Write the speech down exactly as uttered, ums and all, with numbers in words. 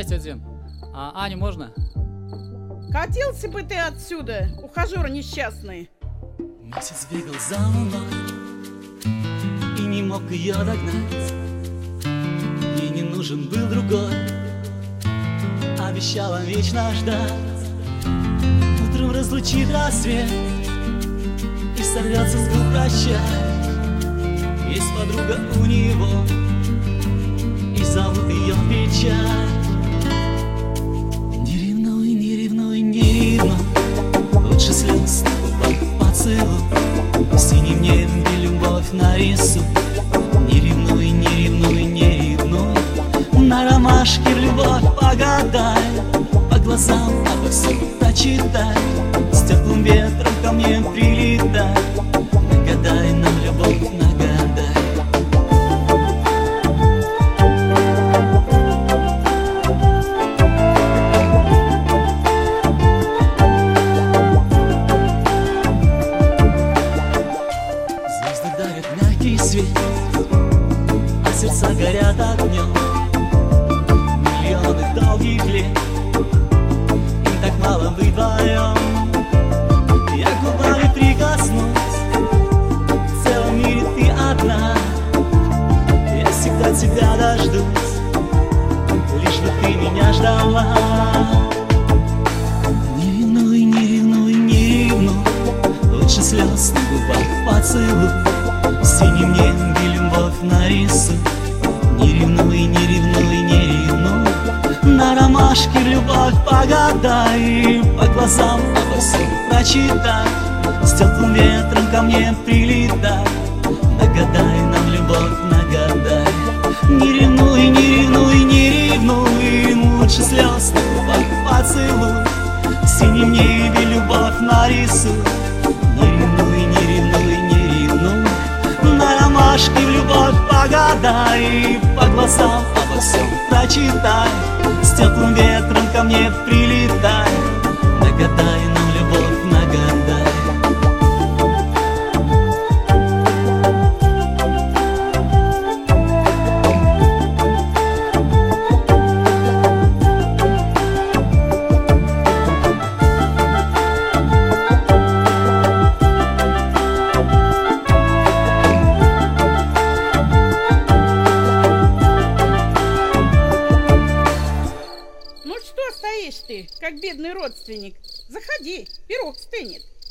Здрасте, Дим. А Аню можно? Катился бы ты отсюда, ухажер несчастный. Месяц бегал за луной и не мог ее догнать. Ей не нужен был другой, обещала вечно ждать. Утром разлучит рассвет и сорвется с губ прощай. Есть подруга у него, и зовут ее печаль. Не ревнуй, не ревнуй, не ревнуй, лучше слез на губах поцелуй. В синем небе любовь нарисуй. Не ревнуй, не ревнуй, не ревнуй, на ромашке в любовь погадай. По глазам обо всем прочитай, с теплым ветром ко мне прилетай. Нагадай нам любовь, нагадай. Звезды дарят мягкий свет, а сердца горят огнем. Миллионы долгих лет, им так мало быть вдвоем. Я губами прикоснусь, в целом мире ты одна. Я всегда тебя дождусь, лишь бы ты меня ждала. Не ревнуй, не ревнуй, не ревнуй, лучше слез на губах поцелуй. В синем небе любовь нарисуй. Не ревнуй, не ревнуй, не ревнуй, на ромашке в любовь погадай. По глазам обо всем прочитай, с теплым ветром ко мне прилетай. Нагадай нам любовь, нагадай. Не ревнуй, не ревнуй, не ревнуй, лучше слез на губах поцелуй. В синем небе любовь нарисуй. Не ревнуй, не ревнуй, не ревнуй, на ромашке в любовь погадай. По глазам обо всем прочитай, с теплым ветром ко мне прилетай. Нагадай нам любовь, нагадай. Ну что стоишь ты, как бедный родственник? Заходи, пирог стынет.